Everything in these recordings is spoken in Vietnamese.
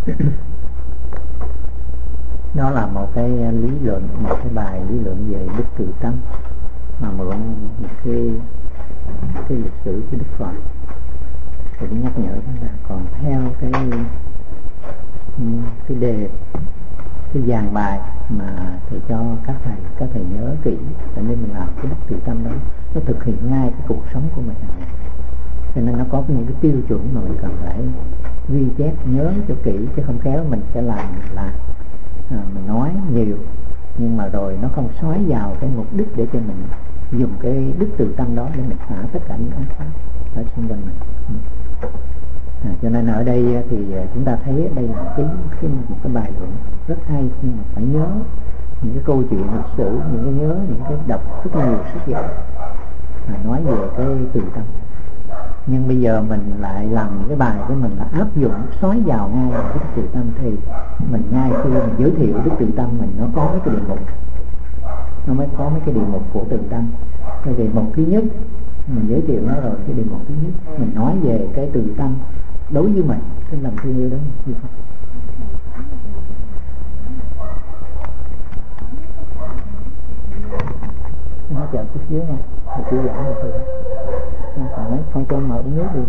Đó là một cái lý luận, một cái bài lý luận về đức từ tâm mà mượn một cái lịch sử của Đức Phật để nhắc nhở chúng ta. Còn theo cái đề, cái dàn bài mà thầy cho các thầy nhớ kỹ, cho nên mình làm cái đức từ tâm đó nó thực hiện ngay cái cuộc sống của mình hàng ngày. Cho nên nó có những cái tiêu chuẩn mà mình cần phải ghi chép nhớ cho kỹ, chứ không khéo mình sẽ làm mình nói nhiều nhưng mà rồi nó không xói vào cái mục đích để cho mình dùng cái đức từ tâm đó để mình xả tất cả những ác pháp ở xung quanh mình. Cho nên ở đây thì chúng ta thấy đây là một cái bài luận rất hay, nhưng mà phải nhớ những cái câu chuyện lịch sử, nhớ những cái đọc rất nhiều sách vở nói về cái từ tâm. Nhưng bây giờ mình lại làm những cái bài của mình là áp dụng xói vào ngay vào đức từ tâm, thì mình ngay khi mình giới thiệu đức từ tâm mình nó có mấy cái đề mục, nó mới có mấy cái đề mục của từ tâm. Cái đề mục thứ nhất mình giới thiệu nó rồi, cái đề mục thứ nhất mình nói về cái từ tâm đối với mình, cái lòng thương yêu đó như vậy. Nó chờ chút xíu nha, mình chưa giảng được rồi. Con cho mở nước đi.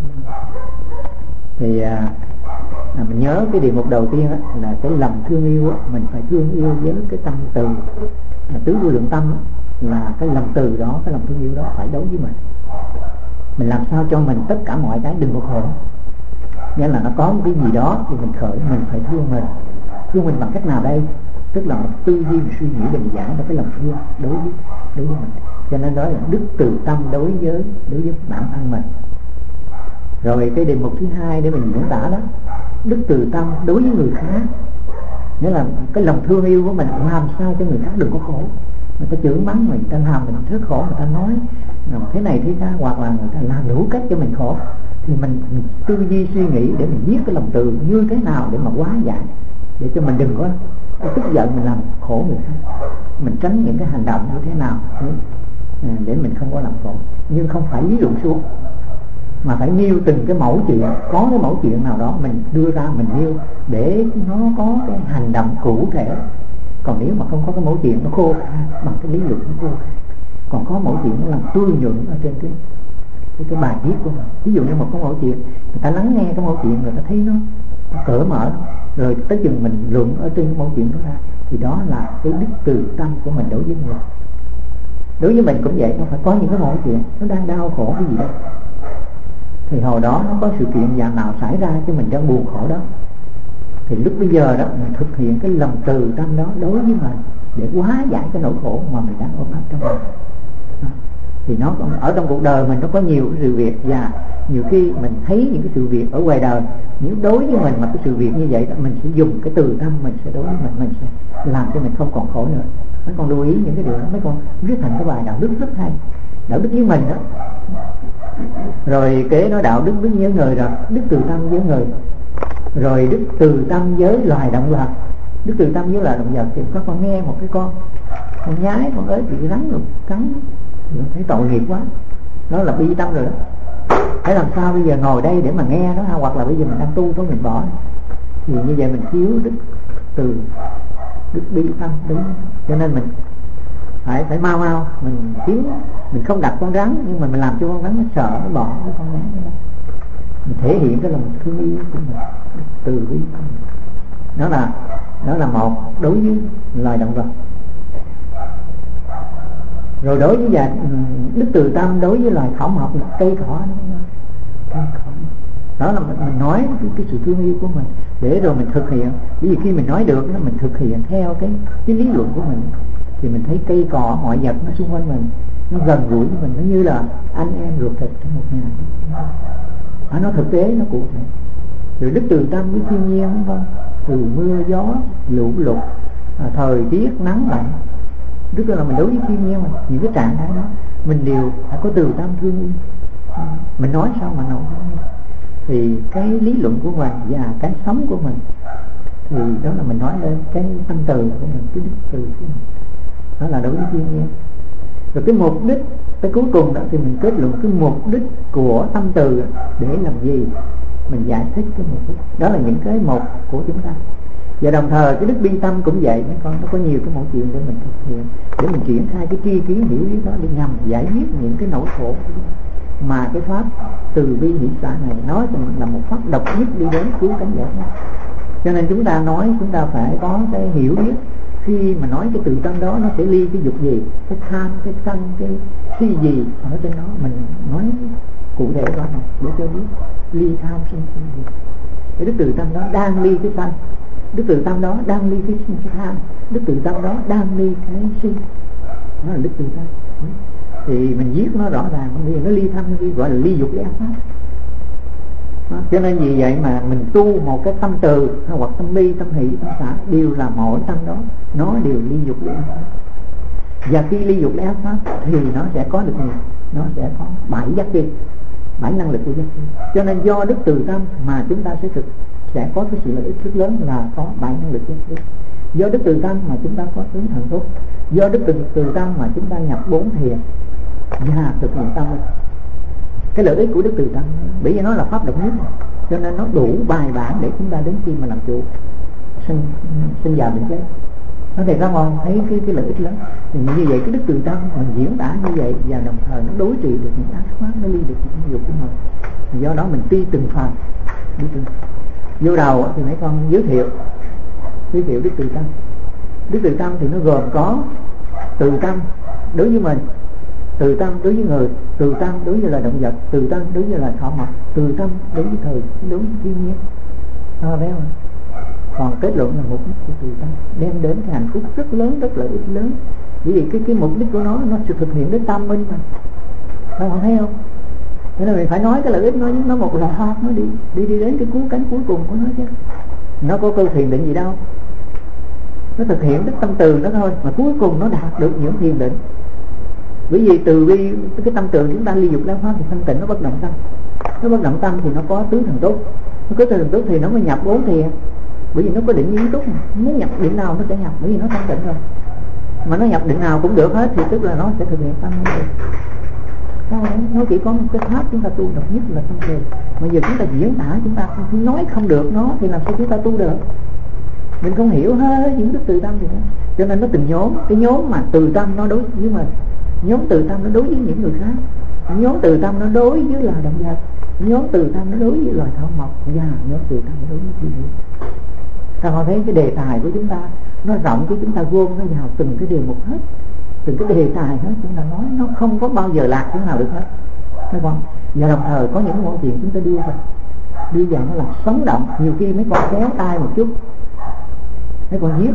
Thì mình nhớ cái đề mục đầu tiên đó, là cái lòng thương yêu đó, mình phải thương yêu với cái tâm từ tứ vô lượng tâm đó, là cái lòng từ đó, cái lòng thương yêu đó phải đối với mình. Mình làm sao cho mình tất cả mọi cái đừng có khổ, nghĩa là nó có một cái gì đó thì mình khởi, mình phải thương mình. Thương mình bằng cách nào đây? Tức là một tư duy suy nghĩ bình giản và cái lòng thương đối với mình. Cho nên đó là đức từ tâm đối với bản thân mình. Rồi cái đề mục thứ hai để mình diễn tả đó, đức từ tâm đối với người khác, nghĩa là cái lòng thương yêu của mình làm sao cho người khác đừng có khổ. Người ta chửi mắng mình, ta làm mình rất khổ, người ta nói thế này thế khác, hoặc là người ta làm đủ cách cho mình khổ, thì mình tư duy suy nghĩ để mình viết cái lòng từ như thế nào để mà hóa giải, để cho mình đừng có tức giận mình làm khổ người khác. Mình tránh những cái hành động như thế nào để mình không có làm khổ. Nhưng không phải lý luận suốt, mà phải nêu từng cái mẫu chuyện. Có cái mẫu chuyện nào đó mình đưa ra mình nêu để nó có cái hành động cụ thể. Còn nếu mà không có cái mẫu chuyện, nó khô bằng cái lý luận nó khô. Còn có mẫu chuyện nó làm tươi nhuận ở trên cái bài viết của mình. Ví dụ như một cái mẫu chuyện, người ta lắng nghe cái mẫu chuyện, người ta thấy nó cởi mở, rồi tới chừng mình luận ở trên cái mẫu chuyện đó ra, thì đó là cái đức từ tâm của mình đối với người. Đối với mình cũng vậy, nó phải có những cái mẫu chuyện nó đang đau khổ cái gì đó, thì hồi đó nó có sự kiện dạng nào xảy ra cho mình đang buồn khổ đó, thì lúc bây giờ đó mình thực hiện cái lòng từ tâm đó đối với mình để hóa giải cái nỗi khổ mà mình đang ôm ấp trong mình. Thì nó ở trong cuộc đời mình nó có nhiều cái sự việc, và nhiều khi mình thấy những cái sự việc ở ngoài đời, nếu đối với mình mà cái sự việc như vậy đó, mình sẽ dùng cái từ tâm, mình sẽ đối với mình sẽ làm cho mình không còn khổ nữa. Mấy con lưu ý những cái điều đó, mấy con viết thành cái bài đạo đức rất hay, đạo đức với mình đó. Rồi kế nói đạo đức với người, rồi đức từ tâm với người, rồi đức từ tâm với loài động vật. Đức từ tâm với loài động vật thì các con nghe một cái con nhái, con ếch bị rắn rồi cắn, rồi thấy tội nghiệp quá, đó là bi tâm rồi đó. Phải làm sao bây giờ ngồi đây để mà nghe nó, hoặc là bây giờ mình đang tu thôi mình bỏ, thì như vậy mình thiếu đức từ, đức bi tâm đúng. Cho nên mình phải mau mình thiếu, mình không đặt con rắn, nhưng mà mình làm cho con rắn nó sợ, nó bỏ cái con rắn đó. Mình thể hiện cái lòng thương yêu của mình, từ bi tâm. Đó là một đối với loài động vật. Rồi đối với đức từ tâm đối với loài thảo mộc, cây cỏ. Đó là mình nói cái sự thương yêu của mình, để rồi mình thực hiện. Bởi vì khi mình nói được đó, mình thực hiện theo cái lý luận của mình, thì mình thấy cây cỏ mọi vật nó xung quanh mình, nó gần gũi với mình, nó như là anh em ruột thịt trong một nhà. Nó thực tế, nó cụ thể. Rồi đức từ tâm với thiên nhiên, đúng không? Từ mưa gió lũ lụt, thời tiết nắng lạnh, tức là mình đối với thiên nhiên, những cái trạng thái đó mình đều phải có từ tâm thương yêu. Mình nói sao mà nổi, thì cái lý luận của mình và cái sống của mình, thì đó là mình nói lên cái tâm từ của mình, cái đức từ của mình. Đó là đối với thiên nhiên. Rồi cái mục đích, cái cuối cùng đó thì mình kết luận cái mục đích của tâm từ để làm gì. mình giải thích cái mục đích. Đó là những cái một của chúng ta. Và đồng thời cái đức bi tâm cũng vậy mấy con, nó có nhiều cái mẫu chuyện để mình thực hiện, để mình triển khai cái tri kiến hiểu biết đó để nhằm giải quyết những cái nỗi khổ. Mà cái pháp từ bi hỷ xả này nói là một pháp độc nhất đi đến cứu cánh giải thoát. Cho nên chúng ta nói chúng ta phải có cái hiểu biết. Khi mà nói cái từ tâm đó nó sẽ ly cái dục gì, cái tham, cái sân, cái si gì ở trên đó, mình nói cụ thể rõ ràng để cho biết ly tham sân si gì. Cái đức từ tâm đó đang ly cái sân, đức từ tâm đó đang ly cái tham, đức từ tâm đó đang ly cái si. Nó là đức từ tâm. Thì mình viết nó rõ ràng, nó ly tham ly, gọi là ly dục ly ác pháp. Cho nên vì vậy mà mình tu một cái tâm từ hoặc tâm ly, tâm hỷ, tâm xả đều là mỗi tâm đó nó đều ly dục ly ác pháp. Và khi ly dục ly ác pháp thì nó sẽ có được nhiều, nó sẽ có 7 giác chi, 7 năng lực của giác chi. Cho nên do đức từ tâm mà chúng ta sẽ có cái sự lợi ích rất lớn là có 7 năng lực giác chi. Do đức từ tâm mà chúng ta có tướng thần túc. Do đức từ tâm mà chúng ta nhập 4 thiền và thực hiện tâm linh. Cái lợi ích của đức từ tâm, bởi vì nó là pháp độc nhất, cho nên nó đủ bài bản để chúng ta đến khi mà làm chủ sinh già bệnh chết. Nó thì ra ngon thấy cái lợi ích lớn. Thì như vậy cái đức từ tâm mình diễn tả như vậy, và đồng thời nó đối trị được những ác pháp, nó ly được những dục của mình. Do đó mình ti từng phần. Vô đầu thì mấy con giới thiệu đức từ tâm. Đức từ tâm thì nó gồm có từ tâm đối với mình, từ tâm đối với người, từ tâm đối với loài động vật, từ tâm đối với loài thọ mộc, từ tâm đối với đối với thiên nhiên. Thấy không? Còn kết luận là mục đích của từ tâm đem đến cái hạnh phúc rất lớn, rất lợi ích lớn. Bởi vì cái mục đích của nó sẽ thực hiện đến tâm minh mà. Các bạn thấy không? Thế nên mình phải nói cái lợi ích nó một loạt, nó đi đến cái cứu cánh cuối cùng của nó chứ. Nó có câu thiền định gì đâu, nó thực hiện đức tâm từ đó thôi, mà cuối cùng nó đạt được những thiền định. Bởi vì từ bi cái tâm từ chúng ta ly dục lao pháp thì thanh tịnh nó bất động tâm. Nó bất động tâm thì nó có tứ thần túc. Nó có tứ thần túc thì nó mới nhập 4 thiền. Bởi vì nó có định ý túc, muốn nhập định nào nó sẽ nhập, bởi vì nó thanh tịnh rồi. Mà nó nhập định nào cũng được hết thì tức là nó sẽ thực hiện tâm từ. Nó chỉ có một cái pháp chúng ta tu độc nhất là tâm từ. Mà giờ chúng ta diễn tả, chúng ta nói không được nó thì làm sao chúng ta tu được? Mình không hiểu hết những đức từ tâm thì đó. Cho nên nó từng nhóm. Cái nhóm mà từ tâm nó đối với mình, nhóm từ tâm nó đối với những người khác, nhóm từ tâm nó đối với loài động vật, nhóm từ tâm nó đối với loài thảo mộc, và nhóm từ tâm nó đối với thiên nhiên. Sao họ thấy cái đề tài của chúng ta nó rộng, chứ chúng ta gom nó vào từng cái đề mục hết, từng cái đề tài hết, chúng ta nói nó không có bao giờ lạc chỗ nào được hết. Thấy không? Và đồng thời có những mẫu chuyện chúng ta đưa vào nó làm sống động. Nhiều khi mấy con kéo tay một chút, mấy con viết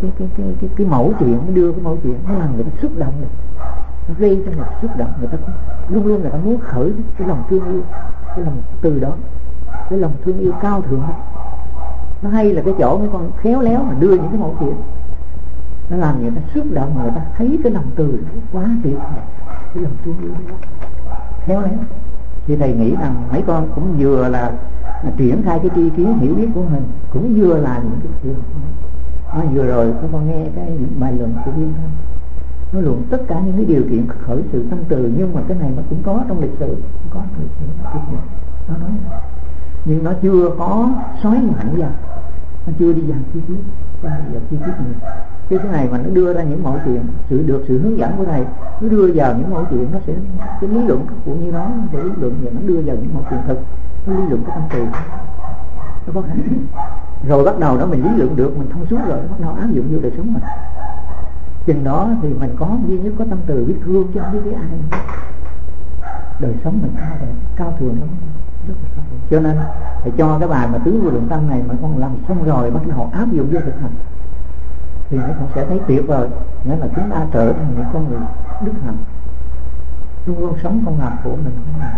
cái mẫu chuyện, nó đưa cái mẫu chuyện, nó làm người ta xúc động được, nó gây cho người ta xúc động, người ta luôn luôn người ta muốn khởi cái lòng thương yêu, cái lòng từ đó, cái lòng thương yêu cao thượng đó. Nó hay là cái chỗ mấy con khéo léo mà đưa những cái mẫu chuyện, nó làm người ta xúc động, người ta thấy cái lòng từ quá tuyệt vời, cái lòng thương yêu đó khéo léo. Thì thầy nghĩ rằng mấy con cũng vừa là triển khai cái tri kiến hiểu biết của mình, cũng vừa là những cái chuyện. Vừa rồi các con nghe cái bài luận của Viên Thanh, nó luận tất cả những cái điều kiện khởi sự tâm từ, nhưng mà cái này nó cũng có trong lịch sử, có trong lịch sử nó nói, nhưng nó chưa có xoáy mạnh vào, nó chưa đi vào chi tiết, nhiều. Cái này mà nó đưa ra những mẫu chuyện, sự hướng dẫn của thầy, nó đưa vào những mẫu chuyện, nó sẽ cái lý luận cũng như nó sẽ lý luận, và nó đưa vào những mẫu chuyện thực, nó lý luận cái tâm từ, nó có khả năng. Rồi bắt đầu đó mình lý luận được, mình thông suốt rồi, bắt đầu áp dụng vô đời sống mình. Chừng đó thì mình có duy nhất có tâm từ biết thương chứ không biết cái ai. Đời sống mình cao thượng lắm, rất là cao thượng. Cho nên phải cho cái bài mà tứ vô lượng tâm này mà con làm xong rồi bắt đầu áp dụng vô thực hành thì nó con sẽ thấy tuyệt vời. Nghĩa là chúng ta trở thành những con người đức hạnh, luôn luôn sống không làm khổ mình, không làm.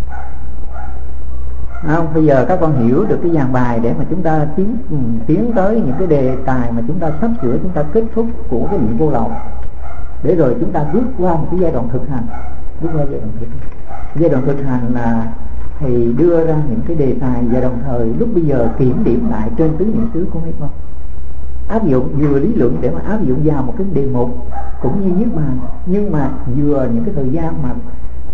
Không, bây giờ các con hiểu được cái dàn bài để mà chúng ta tiến tới những cái đề tài mà chúng ta sắp sửa, chúng ta kết thúc của cái niệm vô lậu, để rồi chúng ta bước qua một cái giai đoạn thực hành. Giai đoạn thực hành là thầy đưa ra những cái đề tài, và đồng thời lúc bây giờ kiểm điểm lại trên tứ niệm xứ của mấy con, áp dụng vừa lý luận để mà áp dụng vào một cái đề mục cũng như nhất bàn, nhưng mà vừa những cái thời gian mà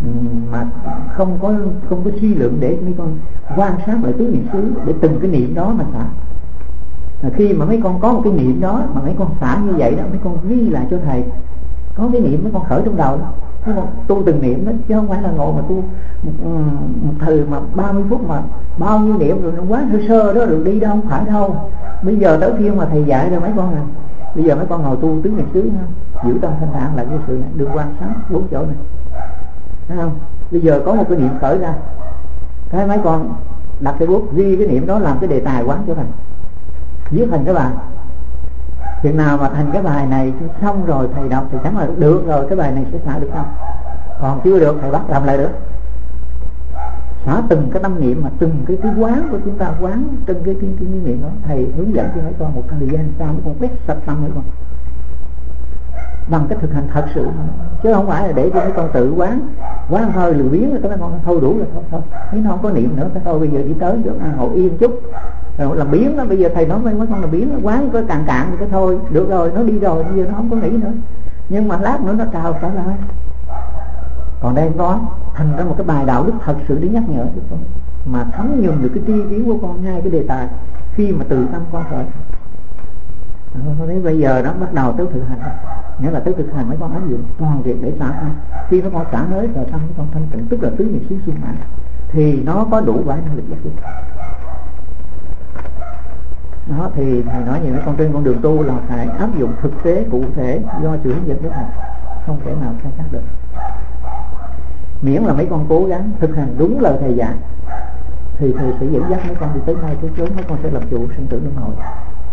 mà không có suy lượng để mấy con quan sát lại tứ niệm xứ, để từng cái niệm đó mà xả. Khi mà mấy con có một cái niệm đó mà mấy con xả như vậy đó, mấy con ghi lại cho thầy. Có cái niệm mấy con khởi trong đầu đó, mấy con tu từng niệm đó, chứ không phải là ngồi mà tu một thời mà 30 phút mà bao nhiêu niệm rồi nó quá sơ sơ đó, rồi đi đâu không phải đâu. Bây giờ tới khi mà thầy dạy rồi mấy con này, bây giờ mấy con ngồi tu tứ niệm xứ ha, giữ tâm thanh thản là cái sự này, đừng quan sát 4 chỗ này, thấy không? Bây giờ có một cái niệm khởi ra, cái mấy con đặt cái bút ghi cái niệm đó làm cái đề tài quán cho thầy, viết thành cái bài. Chừng nào mà thành cái bài này xong rồi thầy đọc thì chẳng là được rồi, cái bài này sẽ xả được không? Còn chưa được thầy bắt làm lại được. Xả từng cái tâm niệm mà từng cái quán của chúng ta quán từng cái niệm đó, thầy hướng dẫn cho mấy con một thời gian sau mấy con quét sạch tâm mấy con bằng cái thực hành thật sự, chứ không phải là để cho mấy con tự quán thôi lười biếng, cái mấy con thôi đủ rồi, thôi thấy nó không có niệm nữa, cái thôi bây giờ đi tới chỗ ngồi yên chút rồi làm biến đó. Bây giờ thầy nói mấy con làm biến nó quán có cạn thì cái thôi được rồi, nó đi rồi, bây giờ nó không có nghĩ nữa, nhưng mà lát nữa nó trào trở lại. Còn đây có thành ra một cái bài đạo đức thật sự để nhắc nhở cho con, mà thấm nhuần được cái tri kiến của con ngay cái đề tài khi mà từ tâm con khởi. Con thấy bây giờ nó bắt đầu tới thực hành, nghĩa là tới thực hành mấy con áp dụng toàn việc để xả tâm. Khi mấy con xả mới rồi tâm mấy con thanh tịnh, tức là tứ niệm xứ sung mãn, thì nó có đủ vài năng lực giác ngộ. Đó thì thầy nói như mấy con trên con đường tu là phải áp dụng thực tế cụ thể do sự hướng dẫn của thầy, không thể nào sai khác được. Miễn là mấy con cố gắng thực hành đúng lời thầy dạy thì thầy sẽ dẫn dắt mấy con đi tới ngay tới chốn, mấy con sẽ làm chủ sinh tử luân hồi.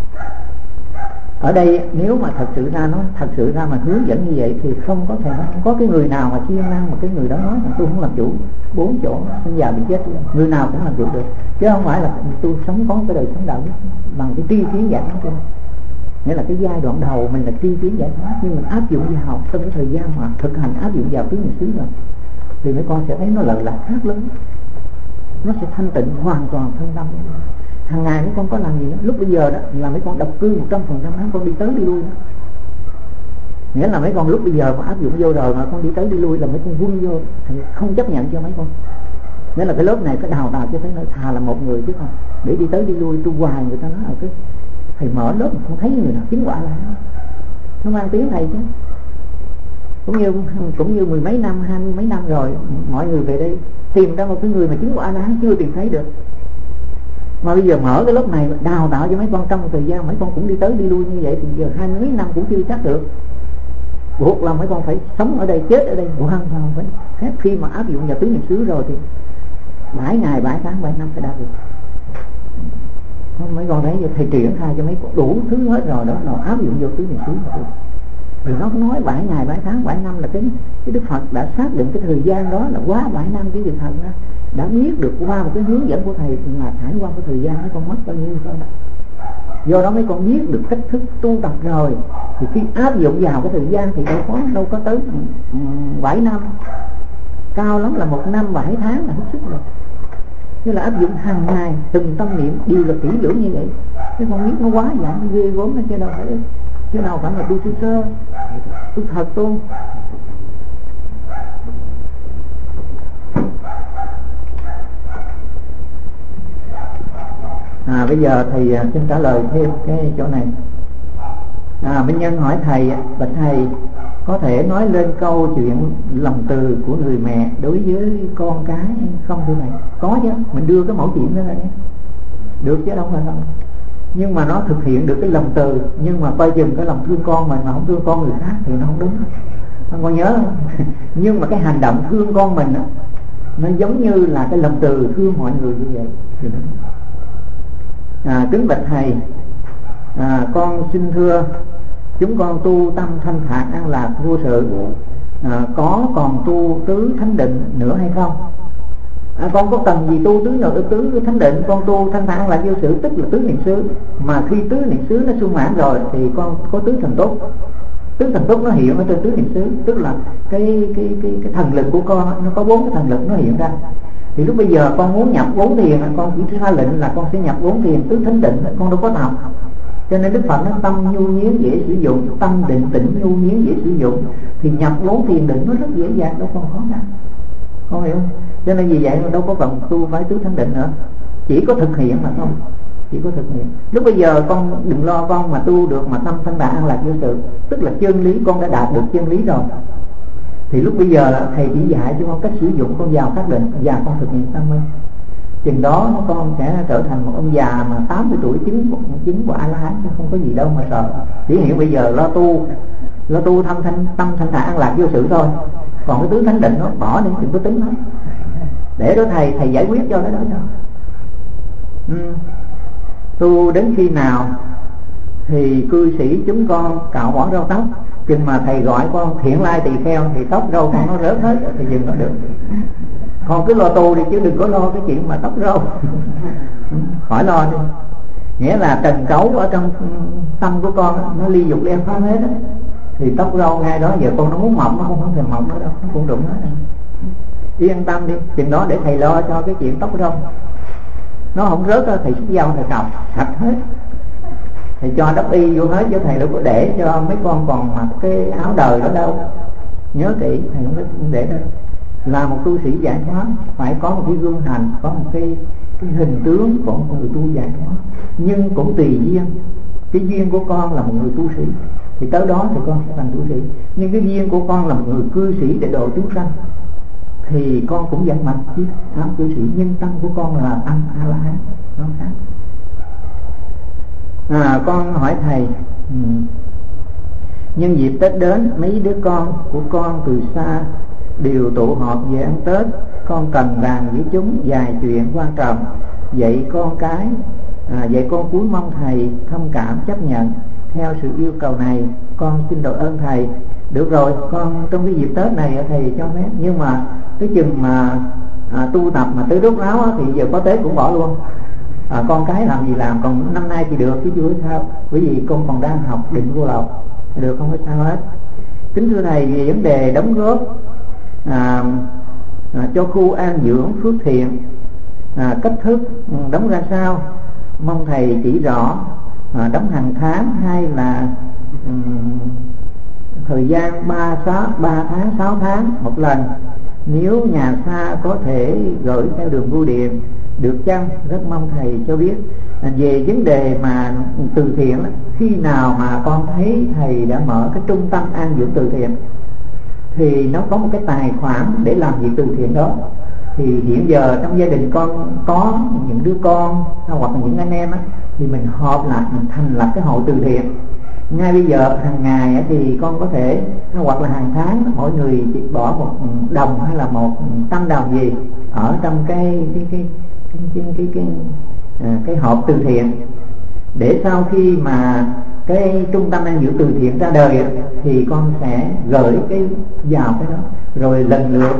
Ở đây nếu mà thật sự ra mà hướng dẫn như vậy thì không có thể, không có cái người nào mà siêng năng mà cái người đó nói là tôi không làm chủ 4 chỗ sinh già bị chết, người nào cũng làm chủ được, chứ không phải là tôi sống có cái đời sống đạo đức bằng cái tri kiến giải thoát. Nghĩa là cái giai đoạn đầu mình là tri kiến giải thoát, nhưng mình áp dụng vào trong cái thời gian mà thực hành áp dụng vào tứ niệm xứ rồi thì mấy con sẽ thấy nó lợi lạc khác lớn, nó sẽ thanh tịnh hoàn toàn thân tâm. Hàng ngày mấy con có làm gì đó, lúc bây giờ đó là mấy con độc cư 100%, mấy con đi tới đi lui đó. Nghĩa là mấy con lúc bây giờ mà áp dụng vô rồi mà con đi tới đi lui là mấy con vui vô thì không chấp nhận cho mấy con. Nghĩa là cái lớp này phải đào tạo cho thấy nó thà là một người chứ không để đi tới đi lui tu hoài. Người ta nói ở cái thầy mở lớp mà không thấy người nào chứng quả là nó mang tiếng thầy chứ. Cũng như 10 mấy năm, 20 mấy năm rồi mọi người về đây tìm ra một cái người mà chứng quả là chưa tìm thấy được. Mà bây giờ mở cái lớp này đào tạo cho mấy con trong một thời gian mấy con cũng đi tới đi lui như vậy thì giờ 20 mấy năm cũng chưa chắc được. Buộc là mấy con phải sống ở đây, chết ở đây hoàn toàn phải khác. Khi mà áp dụng vào tứ niệm xứ rồi thì 7 ngày, 7 tháng, 7 năm phải đạt được. Mấy con thấy thầy triển khai cho mấy con đủ thứ hết rồi đó, nào áp dụng vô tứ niệm xứ mà được. Vì nó nói 7 ngày, 7 tháng, 7 năm là cái Đức Phật đã xác định cái thời gian đó là quá 7 năm cái việc thật đó. Đã biết được qua một cái hướng dẫn của thầy là trải qua cái thời gian mấy con mất bao nhiêu thôi. Do đó mấy con biết được cách thức tu tập rồi thì khi áp dụng vào cái thời gian thì đâu có tới 7 năm, cao lắm là 1 năm 7 tháng là hết sức rồi. Như là áp dụng hàng ngày từng tâm niệm đều là kỹ lưỡng như vậy. Mấy con biết nó quá dạng ghê gốm nó chứ đâu phải là tu sơ tu thật tu. Bây giờ thầy xin trả lời thêm cái chỗ này. Minh Nhân hỏi thầy, bạch thầy có thể nói lên câu chuyện lòng từ của người mẹ đối với con cái không thưa thầy? Có chứ, mình đưa cái mẫu chuyện đó ra nhé. Được chứ đâu phải không. Nhưng mà nó thực hiện được cái lòng từ, nhưng mà coi chừng cái lòng thương con mình mà không thương con người khác thì nó không đúng. Con nhớ không? Nhưng mà cái hành động thương con mình đó, nó giống như là cái lòng từ thương mọi người như vậy thì nó kính bạch thầy, con xin thưa chúng con tu tâm thanh thản an lạc vô sự, có còn tu tứ thánh định nữa hay không? Con có cần gì tu tứ thánh định? Con tu thanh thản an lạc vô sự tức là tứ niệm xứ, mà khi tứ niệm xứ nó sung mãn rồi thì con có tứ thần tốt. Tứ thần tốt nó hiện ở trên tứ niệm xứ, tức là cái thần lực của con nó có 4 cái thần lực nó hiện ra. Thì lúc bây giờ con muốn nhập 4 thiền, con chỉ ra lệnh là con sẽ nhập 4 thiền tứ thánh định, con đâu có tập. Cho nên Đức Phật nó tâm nhu nhiến dễ sử dụng, tâm định tĩnh nhu nhiến dễ sử dụng, thì nhập 4 thiền định nó rất dễ dàng, đâu còn khó khăn. không hiểu. Cho nên vì vậy đâu có cần tu phải tứ thánh định nữa, chỉ có thực hiện mà thôi, chỉ có thực hiện. Lúc bây giờ con đừng lo con mà tu được mà tâm thanh thản an lạc vô sự, tức là chân lý con đã đạt được chân lý rồi, thì lúc bây giờ thầy chỉ dạy cho con cách sử dụng, con vào xác định và con thực hiện tâm minh. Chừng đó con sẽ trở thành một ông già mà 80 tuổi chứng của A-la-hán, không có gì đâu mà sợ. Chỉ hiểu bây giờ lo tu tâm thanh thản an lạc vô sự thôi. Còn cái tứ thánh định nó bỏ đi, đừng có tính nó, để đó thầy giải quyết cho cái đó cho. Tu đến khi nào thì cư sĩ chúng con cạo bỏ râu tóc, chừng mà thầy gọi con thiện lai tỳ kheo thì tóc râu con nó rớt hết thì dừng nó được. Con cứ lo tu đi chứ đừng có lo cái chuyện mà tóc râu khỏi lo đi. Nghĩa là trần cấu ở trong tâm của con nó ly dục len phá hết đó, thì tóc râu ngay đó giờ con nó muốn mọc nó cũng không thể mọc nữa đâu, nó cũng đụng hết. Yên tâm đi, chừng đó để thầy lo cho cái chuyện tóc râu. Nó không rớt đó, thầy xúc dao thầy cạo sạch hết, thầy cho đắp y vô hết, chứ thầy đâu có để cho mấy con còn mặc cái áo đời đó đâu. Nhớ kỹ, thầy không có để đâu. Là một tu sĩ giải thoát phải có một cái gương hành, có một cái hình tướng của một người tu giải thoát. Nhưng cũng tùy duyên, cái duyên của con là một người tu sĩ thì tới đó thì con sẽ thành tu sĩ. Nhưng cái duyên của con là một người cư sĩ để độ chúng sanh thì con cũng vẫn mặc chiếc áo cư sĩ, nhưng tâm của con là tâm A-la-hán, nó khác. Con hỏi thầy, nhân dịp Tết đến, mấy đứa con của con từ xa đều tụ họp về ăn Tết. Con cần bàn với chúng vài chuyện quan trọng, vậy con cúi mong thầy thông cảm chấp nhận theo sự yêu cầu này. Con xin đội ơn thầy. Được rồi, con trong cái dịp Tết này thầy cho phép, nhưng mà cái chừng mà tu tập mà tới đốt ráo thì giờ có Tết cũng bỏ luôn. Con cái làm gì làm, còn năm nay thì được chứ chưa sao, bởi vì con còn đang học định vô lậu, được không có sao hết. Kính thưa thầy, về vấn đề đóng góp cho khu an dưỡng Phước Thiện, cách thức đóng ra sao, mong thầy chỉ rõ. Đóng hàng tháng hay là thời gian 3 tháng 6 tháng một lần? Nếu nhà xa có thể gửi theo đường bưu điện được chăng? Rất mong thầy cho biết. Về vấn đề mà từ thiện, khi nào mà con thấy thầy đã mở cái trung tâm an dưỡng từ thiện thì nó có một cái tài khoản để làm việc từ thiện đó. Thì hiện giờ trong gia đình con có những đứa con hoặc là những anh em thì mình họp lại, mình thành lập cái hội từ thiện. Ngay bây giờ hàng ngày thì con có thể, hoặc là hàng tháng mỗi người chỉ bỏ 1 đồng hay là 100 đồng gì ở trong cái hộp từ thiện, để sau khi mà cái trung tâm an dưỡng từ thiện ra đời thì con sẽ gửi cái vào cái đó, rồi lần lượt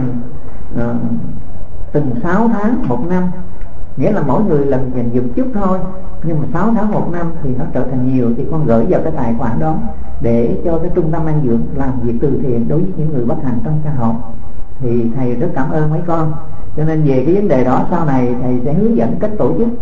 từng 6 tháng 1 năm, nghĩa là mỗi người lần dành dụm chút thôi, nhưng mà 6 tháng 1 năm thì nó trở thành nhiều, thì con gửi vào cái tài khoản đó để cho cái trung tâm an dưỡng làm việc từ thiện đối với những người bất hạnh trong xã hội. Thì thầy rất cảm ơn mấy con. Cho nên về cái vấn đề đó sau này thầy sẽ hướng dẫn cách tổ chức.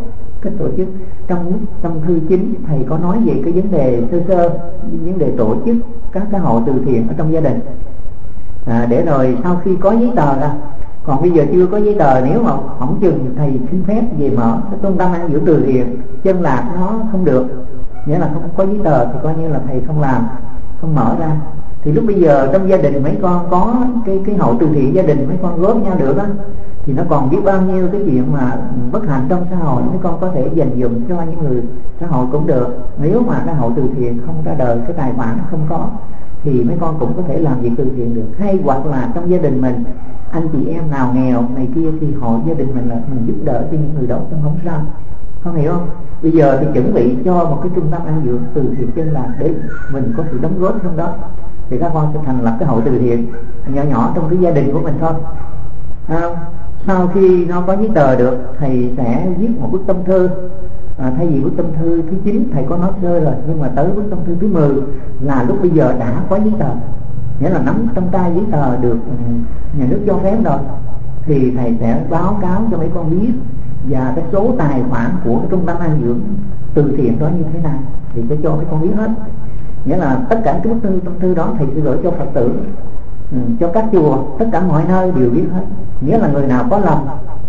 Trong thư chính thầy có nói về cái vấn đề sơ vấn đề tổ chức các cái hội từ thiện ở trong gia đình, để rồi sau khi có giấy tờ ra. Còn bây giờ chưa có giấy tờ, nếu mà không chừng thầy xin phép về mở cái trung tâm an dưỡng từ thiện chân lạc nó không được, nghĩa là không có giấy tờ thì coi như là thầy không làm, không mở ra. Thì lúc bây giờ trong gia đình mấy con có cái hội từ thiện gia đình, mấy con góp nhau được á, thì nó còn biết bao nhiêu cái chuyện mà bất hạnh trong xã hội, mấy con có thể dành dụm cho những người xã hội cũng được. Nếu mà cái hội từ thiện không ra đời, cái tài khoản nó không có, thì mấy con cũng có thể làm việc từ thiện được. Hay hoặc là trong gia đình mình anh chị em nào nghèo này kia thì hội gia đình mình là mình giúp đỡ cho những người đó cũng không sao, không hiểu không? Bây giờ thì chuẩn bị cho một cái trung tâm an dưỡng từ thiện trên là để mình có sự đóng góp trong đó, thì các con sẽ thành lập cái hội từ thiện nhỏ nhỏ trong cái gia đình của mình thôi. Sau khi nó có giấy tờ được, thầy sẽ viết một bức tâm thư. Thay vì bức tâm thư thứ 9 thầy có nói sơ rồi, nhưng mà tới bức tâm thư thứ 10 là lúc bây giờ đã có giấy tờ, nghĩa là nắm trong tay giấy tờ được nhà nước cho phép rồi, thì thầy sẽ báo cáo cho mấy con biết và cái số tài khoản của cái trung tâm an dưỡng từ thiện đó như thế nào, thì sẽ cho mấy con biết hết. Nghĩa là tất cả cái bức tâm thư đó thầy sẽ gửi cho Phật tử cho các chùa, tất cả mọi nơi đều biết hết. Nghĩa là người nào có lòng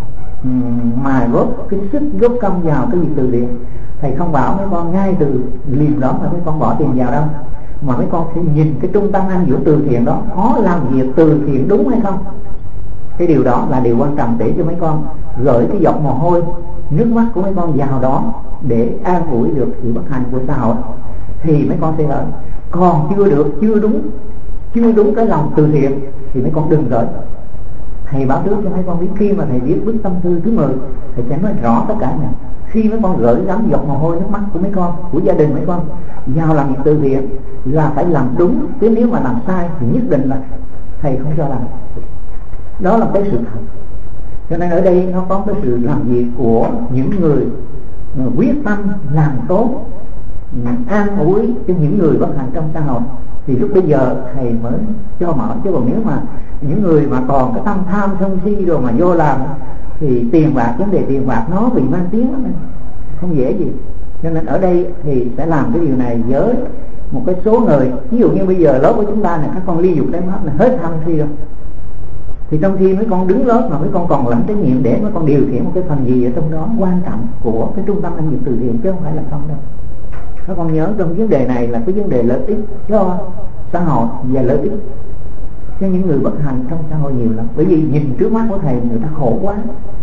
mà góp cái sức góp công vào cái việc từ thiện, thầy không bảo mấy con ngay từ liền đó mà mấy con bỏ tiền vào đâu, mà mấy con sẽ nhìn cái trung tâm ăn dưỡng từ thiện đó có làm việc từ thiện đúng hay không. Cái điều đó là điều quan trọng để cho mấy con gửi cái giọt mồ hôi nước mắt của mấy con vào đó để an ủi được sự bất hạnh của xã hội, thì mấy con sẽ gửi. Còn chưa được, chưa đúng cái lòng từ thiện thì mấy con đừng gửi. Thầy báo trước cho mấy con biết, khi mà thầy viết bức tâm thư thứ 10, thầy sẽ nói rõ tất cả này. Khi mấy con gửi gắm giọt mồ hôi nước mắt của mấy con, của gia đình mấy con vào làm việc từ thiện là phải làm đúng, chứ nếu mà làm sai thì nhất định là thầy không cho làm. Đó là cái sự thật. Cho nên ở đây nó có cái sự làm việc của những người quyết tâm làm tốt, an ủi cho những người bất hạnh trong xã hội, thì lúc bây giờ thầy mới cho mở. Chứ còn nếu mà những người mà còn cái tâm tham sân si rồi mà vô làm thì tiền bạc, vấn đề tiền bạc nó bị mang tiếng lắm, không dễ gì. Cho nên ở đây thì sẽ làm cái điều này với một cái số người. Ví dụ như bây giờ lớp của chúng ta này, các con ly dục đem hết là hết tham si rồi, thì trong khi mấy con đứng lớp mà mấy con còn lãnh trách nhiệm để mấy con điều khiển một cái phần gì ở trong đó quan trọng của cái trung tâm ăn dưỡng từ thiện, chứ không phải là không đâu. Các con nhớ trong vấn đề này là cái vấn đề lợi ích cho xã hội và lợi ích cho những người bất hạnh trong xã hội nhiều lắm. Bởi vì nhìn trước mắt của thầy người ta khổ quá,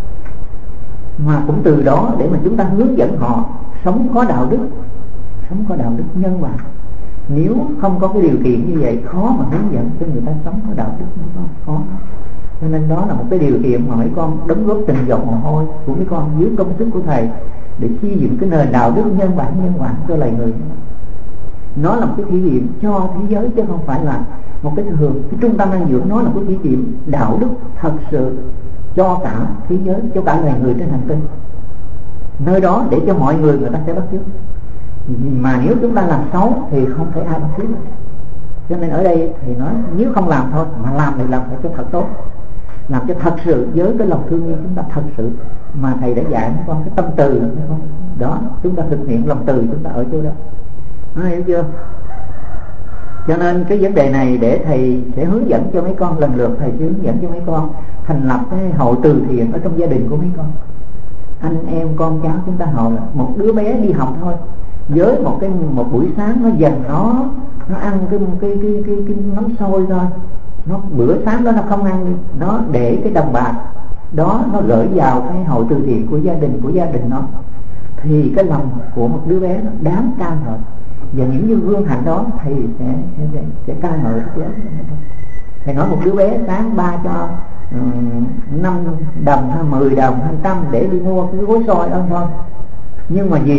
mà cũng từ đó để mà chúng ta hướng dẫn họ sống có đạo đức, sống có đạo đức nhân bản. Nếu không có cái điều kiện như vậy, khó mà hướng dẫn cho người ta sống có đạo đức, khó. Cho nên đó là một cái điều kiện mà mấy con đóng góp từng giọt mồ hôi của mấy con dưới công sức của thầy để xây dựng cái nền đạo đức nhân bản cho loài người. Nó là một cái thí nghiệm cho thế giới, chứ không phải là một cái thường. Cái trung tâm ăn dưỡng nó là một cái thí nghiệm đạo đức thật sự cho cả thế giới, cho cả loài người trên hành tinh. Nơi đó để cho mọi người ta sẽ bắt chước. Mà nếu chúng ta làm xấu thì không thể ai bắt chước. Cho nên ở đây thì nói nếu không làm thôi, mà làm thì làm phải cho thật tốt, làm cho thật sự với cái lòng thương yêu chúng ta thật sự mà thầy đã dạy mấy con cái tâm từ đó, chúng ta thực hiện lòng từ, chúng ta ở chỗ đó. Hiểu chưa? Cho nên cái vấn đề này để thầy sẽ hướng dẫn cho mấy con, lần lượt thầy sẽ hướng dẫn cho mấy con thành lập cái hội từ thiện ở trong gia đình của mấy con. Anh em con cháu chúng ta hội là một đứa bé đi học thôi, với một buổi sáng nó dành nó ăn cái nấm sôi thôi, nó bữa sáng đó nó không ăn, nó để cái đồng bạc đó nó gửi vào cái hội từ thiện của gia đình nó, thì cái lòng của một đứa bé nó đáng ca ngợi. Và những như gương hạnh đó thì sẽ ca ngợi rất lớn. Thầy nói một đứa bé sáng ba cho 5 đồng hay 10 đồng hay 100 để đi mua cái gối xôi đó thôi, nhưng mà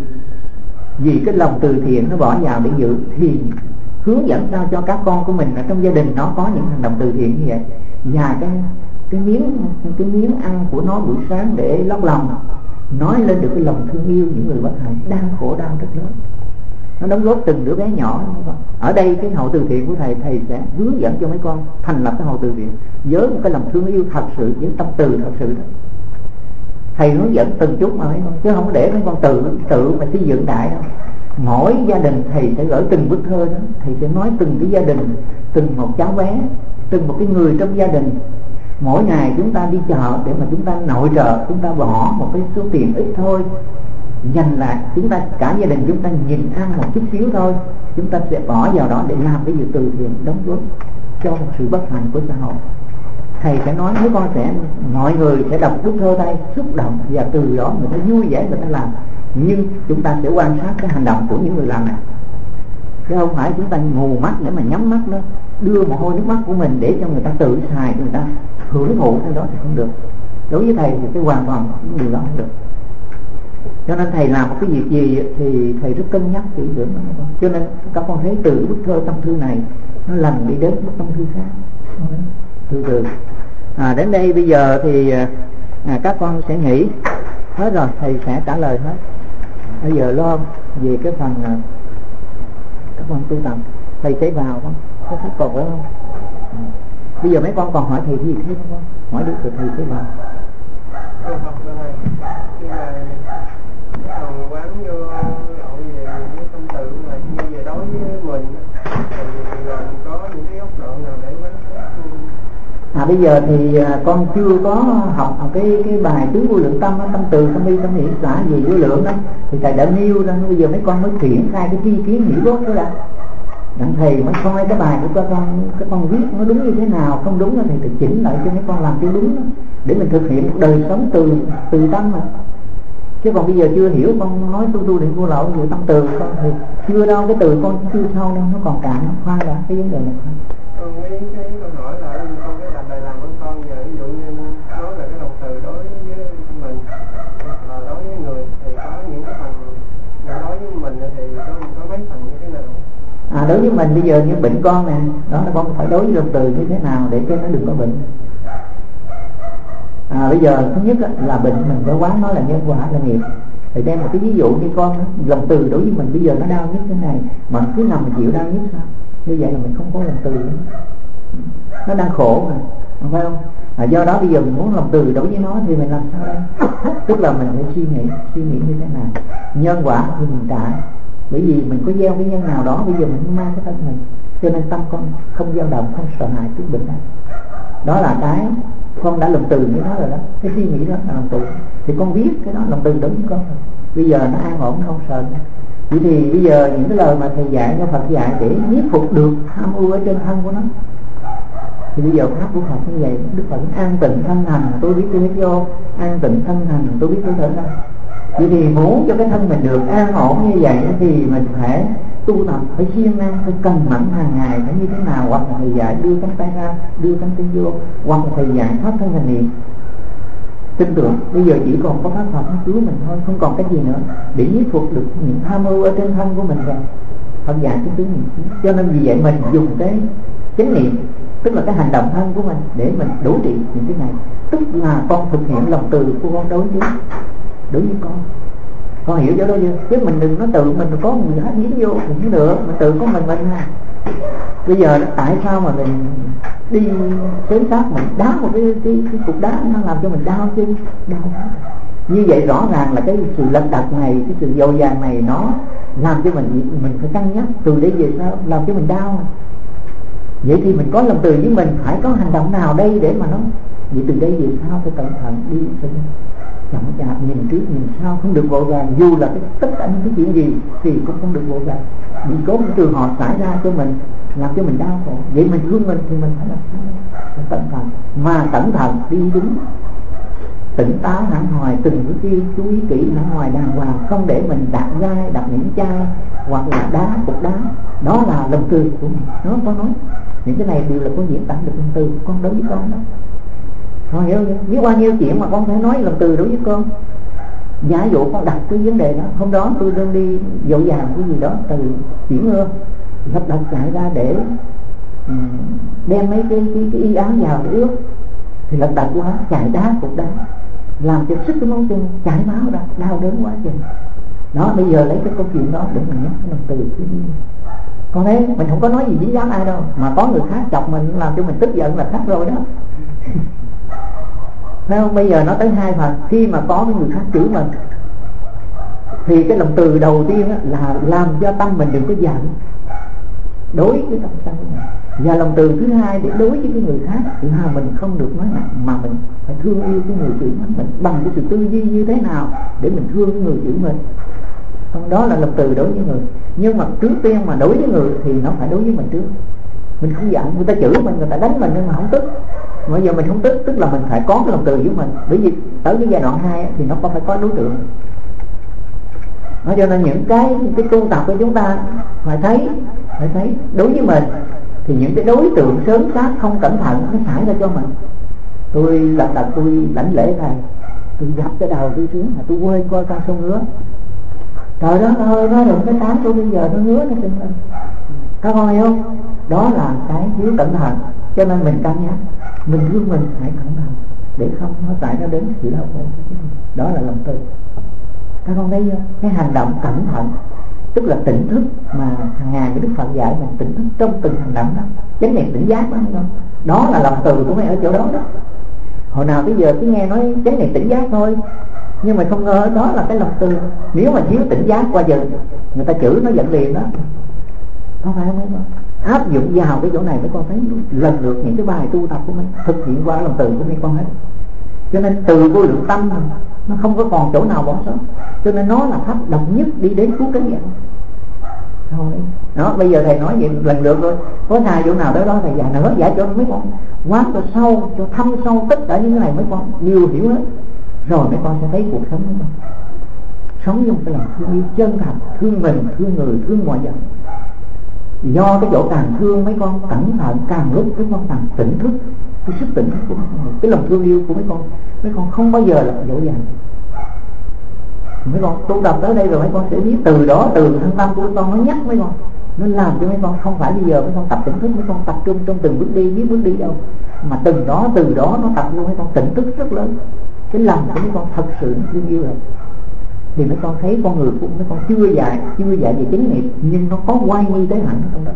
vì cái lòng từ thiện nó bỏ vào để giữ, thì hướng dẫn sao cho các con của mình ở trong gia đình nó có những hành động từ thiện như vậy. Và cái miếng ăn của nó buổi sáng để lót lòng, nói lên được cái lòng thương yêu những người bất hạnh đang khổ đau rất lớn. Nó đóng góp từng đứa bé nhỏ. Ở đây cái hội từ thiện của thầy sẽ hướng dẫn cho mấy con thành lập cái hội từ thiện với một cái lòng thương yêu thật sự, với tâm từ thật sự đó. Thầy hướng dẫn từng chút mà mấy con, chứ không để mấy con tự mà xây dựng đại đâu. Mỗi gia đình thầy sẽ gửi từng bức thơ đó, thầy sẽ nói từng cái gia đình, từng một cháu bé, từng một cái người trong gia đình. Mỗi ngày chúng ta đi chợ để mà chúng ta nội trợ, chúng ta bỏ một cái số tiền ít thôi, dành lại chúng ta cả gia đình chúng ta nhìn ăn một chút xíu thôi, chúng ta sẽ bỏ vào đó để làm cái việc từ thiện, đóng góp cho một sự bất hạnh của xã hội. Thầy sẽ nói với con sẽ mọi người sẽ đọc bức thơ đây xúc động, và từ đó người ta vui vẻ người ta làm. Nhưng chúng ta sẽ quan sát cái hành động của những người làm này, chứ không phải chúng ta mù mắt để mà nhắm mắt đó đưa mồ hôi nước mắt của mình để cho người ta tự xài, người ta hưởng thụ cái đó thì không được. Đối với thầy thì cái hoàn toàn điều đó không được. Cho nên thầy làm một cái việc gì thì thầy rất cân nhắc kỹ lưỡng. Cho nên các con thấy từ bức thơ tâm thư này nó lần đi đến bức tâm thư khác, từ từ. Đến đây bây giờ thì các con sẽ nghỉ hết rồi, thầy sẽ trả lời hết. Bây giờ lo về cái phần các con tu tập, thầy sẽ vào không? Có thấy còn phải không? Bây giờ mấy con còn hỏi thầy gì thêm không? Hỏi được rồi thầy sẽ vào. Còn quán vô lộn về cái tâm tự mà chia về đối với mình thì có những cái góc độ nào để quán Bây giờ thì con chưa có học cái bài tứ vô lượng tâm, tâm từ, tâm bi, tâm nghĩ, xả gì vô lượng đó, thì thầy đã nêu ra. Bây giờ mấy con mới triển khai cái tri kiến nghĩ rốt đó đã. Đặng thầy mới coi cái bài của các con viết nó đúng như thế nào, không đúng thì thầy chỉnh lại cho mấy con làm cho đúng đó, để mình thực hiện một đời sống từ tâm mà. Chứ còn bây giờ chưa hiểu, con nói tu định vô lậu về tâm từ con thì chưa đâu, cái từ con chưa sâu đâu, nó còn cạn, nó khoan đã cái vấn đề này. Cái con hỏi là con cái làm bài làm của con giờ, ví dụ như nói là cái lòng từ đối với mình và đối với người thì có những cái phần, đối với mình thì có mấy phần như thế nào? Đối với mình bây giờ như bệnh con nè, đó là con phải đối với lòng từ như thế nào để cho nó đừng có bệnh. Bây giờ thứ nhất là bệnh mình phải quán nó là nhân quả, là nghiệp. Thì đem một cái ví dụ như con đó, lòng từ đối với mình bây giờ nó đau nhất thế này mà cứ nằm mà chịu đau nhất sao? Như vậy là mình không có lòng từ nữa. Nó đang khổ mà, không phải không? Do đó bây giờ mình muốn lòng từ đối với nó thì mình làm sao đây? Tức là mình phải suy nghĩ như thế nào. Nhân quả thì mình trả, bởi vì mình có gieo cái nhân nào đó, bây giờ mình mang cái thân mình, cho nên tâm con không dao động, không sợ hãi trước bệnh đó. Đó là cái con đã lòng từ với nó rồi đó, cái suy nghĩ đó là lòng từ. Thì con viết cái đó lòng từ đối với con rồi. Bây giờ nó an ổn, không sợ nữa. Vậy thì bây giờ những cái lời mà thầy dạy, cho Phật dạy để nhiếp phục được tham ưu ở trên thân của nó, thì bây giờ pháp của Phật như vậy. Đức Phật an tịnh thân hành, tôi biết tôi hít vô, an tịnh thân hành, tôi biết tôi thở ra. Vậy thì muốn cho cái thân mình được an ổn như vậy thì mình phải tu tập, phải siêng năng, phải cần mẫn hàng ngày, phải như thế nào. Hoặc là thầy dạy đưa cánh tay ra, đưa cánh tay vô, hoặc là thầy dạy pháp thân hành niệm. Tin tưởng bây giờ chỉ còn có pháp Phật nó cứu mình thôi, không còn cái gì nữa để nhiếp phục được những tham ưu ở trên thân của mình rồi. Phật dạy cái tướng niệm. Cho nên vì vậy mình dùng cái chánh niệm, tức là cái hành động thân của mình để mình đối trị những cái này. Tức là con thực hiện lòng từ của con đối với con hiểu chỗ đó chưa? Chứ mình đừng nói tự mình có người khác dính vô cũng được, mình tự có mình ha. Bây giờ tại sao mà mình đi xới xác mình đá một cái cục đá, nó làm cho mình đau chứ? Đau. Như vậy rõ ràng là cái sự lật đật này, cái sự dội vàng này nó làm cho mình phải cân nhắc từ đây về sau làm cho mình đau. Vậy thì mình có lòng từ với mình, phải có hành động nào đây để mà nó vậy từ đây về sau phải cẩn thận đi, phải chậm chạp, nhìn trước nhìn sau, không được vội vàng. Dù là tất cả những cái chuyện gì thì cũng không được vội vàng, vì có một trường hợp xảy ra cho mình làm cho mình đau khổ. Vậy mình thương mình thì mình phải làm sao? Phải cẩn thận, mà cẩn thận đi đúng, tỉnh táo hẳn hoài, từng cái chi chú ý kỹ hẳn hoài đàng hoàng, không để mình đạp gai, đạp những chai hoặc là đá cục đá. Đó là lòng từ của mình. Nó có nói những cái này đều là có diễn tả được lòng từ của con đối với con đó. Con hiểu không? Biết bao nhiêu chuyện mà con phải nói lòng từ đối với con. Giả dụ con đặt cái vấn đề đó, hôm đó tôi đang đi dội vàng cái gì đó từ chuyển mưa, lật đật chạy ra để đem mấy cái y áo vào để ướt, thì lật đật quá chạy đá cục đá, làm cho sức cái móng chân chảy máu ra, đau đớn quá chừng. Đó, bây giờ lấy cái câu chuyện đó để mình nhắc cái lòng từ. Con thấy mình không có nói gì dính dáng ai đâu, mà có người khác chọc mình làm cho mình tức giận là khác rồi đó. Thấy không? Bây giờ nó tới hai phần. Khi mà có người khác chửi mình thì cái lòng từ đầu tiên là làm cho tâm mình đừng có giận đối với tâm sân của mình. Và lòng từ thứ hai để đối với cái người khác là mình không được nói nặng, mà mình phải thương yêu cái người chửi mình bằng cái sự tư duy như thế nào để mình thương cái người chửi mình. Còn đó là lòng từ đối với người. Nhưng mà trước tiên mà đối với người thì nó phải đối với mình trước. Mình không giận, người ta chửi mình, người ta đánh mình nhưng mà không tức. Bây giờ mình không tức, tức là mình phải có cái lòng từ với mình. Bởi vì tới cái giai đoạn 2 thì nó phải có đối tượng. Cho nên những cái tu tập của chúng ta phải thấy đối với mình thì những cái đối tượng sớm sát không cẩn thận nó xảy ra cho mình. Tôi lật đật tôi lãnh lễ thầy, tôi dập cái đầu tôi xuống, tôi quên coi con sông ngứa. Trời đó ơi, nó đụng cái tán tôi bây giờ nó ngứa nó sưng lên. Các con hiểu không? Đó là cái thiếu cẩn thận. Cho nên mình cân nhắc, mình thương mình phải cẩn thận để không nó xảy ra đến sự đau khổ. Đó là lòng từ. Các con thấy chưa? Cái hành động cẩn thận tức là tỉnh thức mà hàng ngày cái Đức Phật dạy mình tỉnh thức trong từng hành động đó, chánh niệm tỉnh giác đó, không? Đó là lòng từ của mày ở chỗ đó đó. Hồi nào bây giờ cứ nghe nói chánh niệm tỉnh giác thôi, nhưng mà không ngờ đó là cái lòng từ. Nếu mà thiếu tỉnh giác qua giờ người ta chửi nó giận liền đó, không phải không? áp dụng vào cái chỗ này mấy con thấy lần lượt những cái bài tu tập của mình thực hiện qua lòng từ của mấy con hết. Cho nên từ vô lượng tâm nó không có còn chỗ nào bỏ sót, cho nên nó là pháp độc nhất đi đến cứu cánh vậy thôi. Đó, bây giờ thầy nói vậy lần lượt thôi, có sai chỗ nào đó thầy giải nữa, giải cho mấy con quán cho sâu, cho thâm sâu tất cả những cái này mấy con đều hiểu hết, rồi mấy con sẽ thấy cuộc sống mấy con sống trong cái lòng thương yêu chân thành, thương mình, thương người, thương mọi vật. Do cái chỗ càng thương mấy con cẩn thận, càng lúc mấy con càng tỉnh thức cái sức tỉnh thức của mấy con, cái lòng thương yêu của mấy con không bao giờ là dỗ dành. Mấy con tu tập tới đây rồi mấy con sẽ biết từ đó, từ thân tâm của mấy con nó nhắc mấy con, nó làm cho mấy con không phải bây giờ mấy con tập tỉnh thức, mấy con tập trung trong từng bước đi, biết bước đi đâu, mà từ đó nó tập luôn mấy con tỉnh thức rất lớn. Cái lòng của mấy con thật sự nó thương yêu rồi, thì mấy con thấy con người của mấy con chưa dạy về chính nghiệp, nhưng nó có quay nghi tới hạnh trong đó,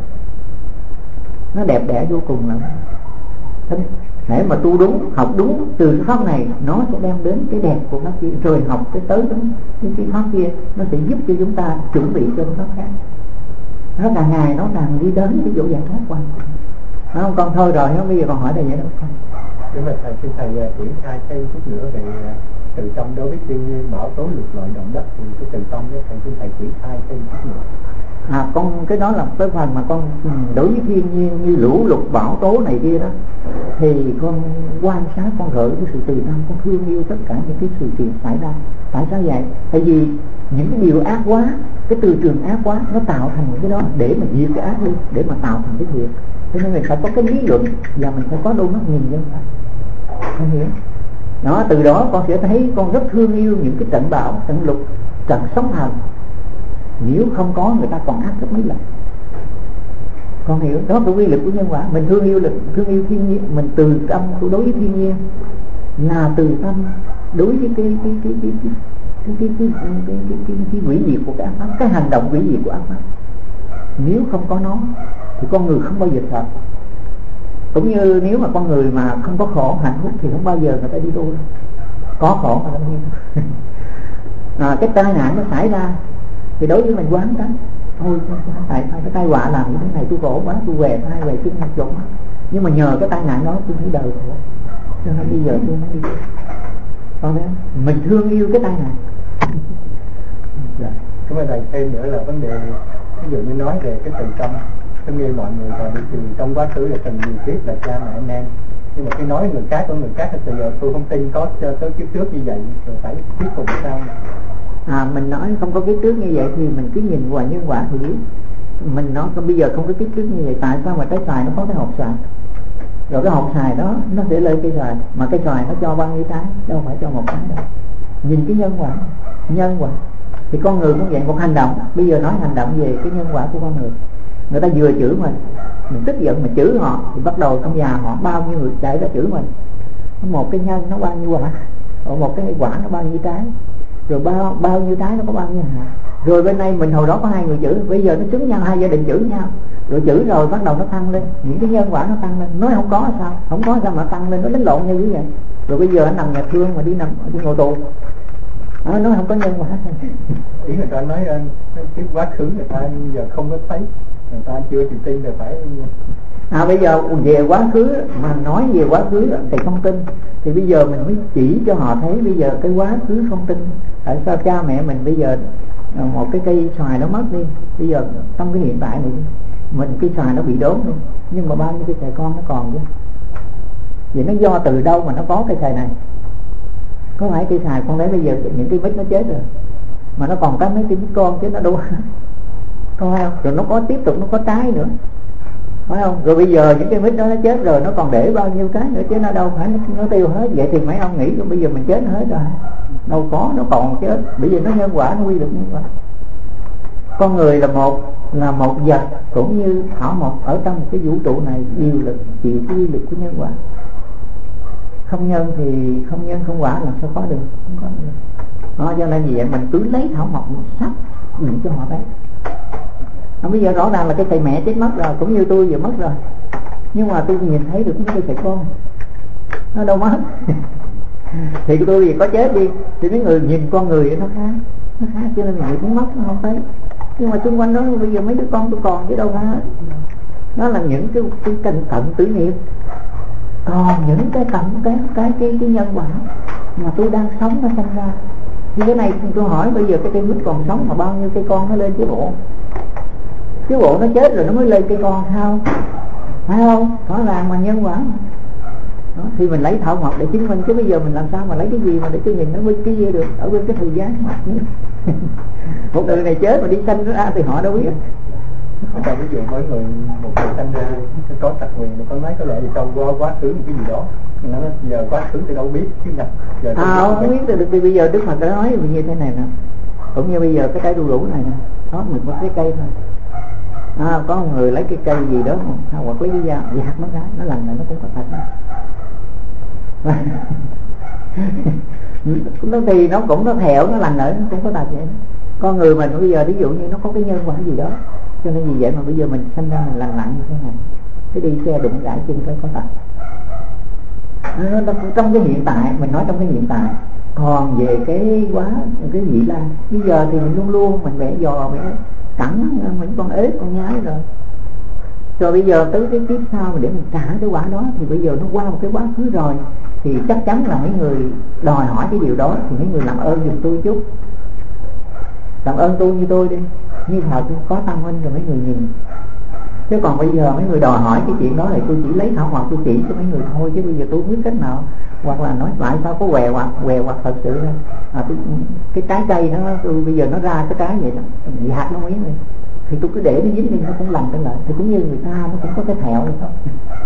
nó đẹp đẽ vô cùng lắm. Để mà tu đúng, học đúng từ cái pháp này, nó sẽ đem đến cái đẹp của pháp kia, rồi học cái tới cái pháp kia, nó sẽ giúp cho chúng ta chuẩn bị cho pháp khác. Nó càng ngày nó càng đi đến cái chỗ giải thoát quan. Nó không con thôi rồi, nó bây giờ còn hỏi thầy vậy đâu không? Nếu mà thầy xin thầy triển khai thêm chút nữa về từ tâm đối với thiên nhiên, bão tố, lục loại, động đất, thì cái từ tâm đó thầy xin thầy triển khai thêm chút nữa. Con cái đó là cái phần mà con đối với thiên nhiên như lũ lụt bão tố này kia đó, thì con quan sát, con gửi cái sự từ tâm, con thương yêu tất cả những cái sự kiện xảy ra. Tại sao vậy? Tại vì những cái điều ác quá, cái từ trường ác quá, nó tạo thành những cái đó để mà diệt cái ác đi, để mà tạo thành cái thiện. Cho nên mình phải có cái lý luận và mình phải có đôi mắt nhìn dân ta, con hiểu đó. Từ đó con sẽ thấy con rất thương yêu những cái trận bão, trận lụt, trận sóng thần. Nếu không có người ta còn ác gấp mấy lần. Con hiểu đó là quy lực của nhân quả. Mình thương yêu thiên nhiên, mình từ tâm đối với thiên nhiên là từ tâm đối với cái quỷ diệt của cái ác pháp, cái hành động quỷ diệt của ác pháp. Nếu không có nó thì con người không bao giờ sợ. Cũng như nếu mà con người mà không có khổ hạnh phúc thì không bao giờ người ta đi tu đâu. Có khổ mà không hiểu. Cái tai nạn nó xảy ra thì đối với mình quán tránh thôi, tại cái tai họa làm như thế này tôi khổ quá, tôi què tay què chân học dụng, nhưng mà nhờ cái tai nạn đó tôi thấy đời khổ, cho nên bây giờ tôi mới đi. Con thấy mình thương yêu cái tai nạn. Cảm ơn thầy. Thêm nữa là vấn đề ví dụ như nói về cái từ tâm, tôi nghe mọi người là bị từ trong quá khứ là từng nhiều kiếp là cha mẹ anh em, nhưng mà khi nói người khác của người khác thì giờ tôi không tin có tới kiếp trước như vậy, rồi phải thuyết phục sao? Mình nói không có kiếp trước như vậy thì mình cứ nhìn qua nhân quả thì biết. Mình nói bây giờ không có kiếp trước như vậy, tại sao mà trái xoài nó có cái hột xoài, rồi cái hột xoài đó nó sẽ lên cây xoài, mà cây xoài nó cho bao nhiêu trái, đâu phải cho một trái đâu. Nhìn cái nhân quả thì con người cũng vậy. Một hành động, bây giờ nói hành động về cái nhân quả của con người, người ta vừa chửi mình tức giận mình chửi họ, thì bắt đầu trong nhà họ bao nhiêu người chạy ra chửi mình. Một cái nhân nó bao nhiêu quả, một cái quả nó bao nhiêu trái, rồi bao nhiêu trái nó có bao nhiêu hạt. Rồi bên đây mình hồi đó có 2 người chửi, bây giờ nó xứng nhau, 2 gia đình chửi nhau, rồi chửi rồi bắt đầu nó tăng lên, những cái nhân quả nó tăng lên. Nói không có sao mà tăng lên, nó đánh lộn như vậy. Rồi bây giờ nó nằm nhà thương mà đi ngồi tù, nói không có nhân quả sao? Ý người ta nói cái quá khứ người ta giờ không có thấy, người ta chưa chịu tin rồi phải. Bây giờ về quá khứ mà nói về quá khứ thì không tin, thì bây giờ mình mới chỉ cho họ thấy bây giờ cái quá khứ không tin. Tại sao cha mẹ mình bây giờ một cái cây xoài nó mất đi, bây giờ trong cái hiện tại này mình cái xoài nó bị đốn đi, nhưng mà bao nhiêu cái xoài con nó còn chứ. Vậy nó do từ đâu mà nó có cây xoài này? Có phải cây xoài con thấy bây giờ những cái mít nó chết rồi, mà nó còn có mấy cái mít con chứ nó đâu có phải không? Rồi nó có tiếp tục nó có trái nữa, phải không? Rồi bây giờ những cái mít đó nó chết rồi, nó còn để bao nhiêu cái nữa chứ nó đâu phải nó tiêu hết. Vậy thì mấy ông nghĩ bây giờ mình chết hết rồi, đâu có, nó còn chết. Bởi vì nó nhân quả, nó quy luật nhân quả. Con người là một vật cũng như thảo mộc ở trong một cái vũ trụ này đều là chịu cái quy luật của nhân quả. Không nhân thì không nhân không quả làm sao có được, không có được. Cho nên vì vậy mình cứ lấy thảo mộc một sắc nhìn cho họ thấy. Bây giờ rõ ràng là cái thầy mẹ chết mất rồi, cũng như tôi vừa mất rồi, nhưng mà tôi nhìn thấy được cái thầy con nó đâu mất. Thì tôi vì có chết đi thì mấy người nhìn con người nó khác, cho nên người cũng mất nó không thấy. Nhưng mà xung quanh đó bây giờ mấy đứa con tôi còn chứ đâu phải hết. Đó là những cái cận tử nghiệp. Còn những cái nhân quả mà tôi đang sống nó sinh ra. Như cái này tôi hỏi bây giờ cái cây mít còn sống mà bao nhiêu cây con nó lên chứ bộ. Chứ bộ nó chết rồi nó mới lên cây con sao? Phải không? Rõ ràng mà nhân quả. Đó, thì mình lấy thảo mộc để chứng minh, chứ bây giờ mình làm sao mà lấy cái gì mà để cho nhìn nó bên cái gì được, ở bên cái thời gian mà. Một người này chết mà đi sanh ra thì họ đâu biết. Trong ví dụ mỗi người một người sanh ra có tật quyền, có nói có lẽ gì trong quá khứ một cái gì đó, nó giờ quá khứ thì đâu biết chứ nhỉ? Không biết được. Bây giờ Đức Phật đã nói như thế này nè, cũng như bây giờ cái trái đu đủ này nè, đó mình có cái cây thôi. Có một người lấy cái cây gì đó hoặc lấy cái dao dạt nó ra, nó lần này nó cũng có thật đó. Nó thì nó cũng có thẹo, nó lần nữa nó cũng có tật vậy. Con người mình bây giờ ví dụ như nó có cái nhân quả gì đó, cho nên vì vậy mà bây giờ mình sinh ra mình lành lặn như thế này, cái đi xe đụng gãy chân phải có tật. Nó trong cái hiện tại, mình nói trong cái hiện tại. Còn về cái quá, cái vị lai, bây giờ thì mình luôn luôn mình vẽ dò vẽ cẳng mình con ếch con nhái rồi bây giờ tới cái kiếp sau mà để mình trả cái quả đó, thì bây giờ nó qua một cái quá khứ rồi, thì chắc chắn là mấy người đòi hỏi cái điều đó, thì mấy người làm ơn giùm tôi chút, làm ơn tôi như tôi đi, như Phật có tâm huynh rồi mấy người nhìn. Chứ còn bây giờ mấy người đòi hỏi cái chuyện đó thì tôi chỉ lấy thảo mộc tôi chỉ cho mấy người thôi, chứ bây giờ tôi không biết cách nào. Hoặc là nói lại sao có què hoặc thật sự là cái trái cây nó tôi bây giờ nó ra cái trái vậy đó, hạt nó miếng này thì tôi cứ để nó dính đi nó cũng lành trở lại, thì cũng như người ta nó cũng có cái thẹo này thôi.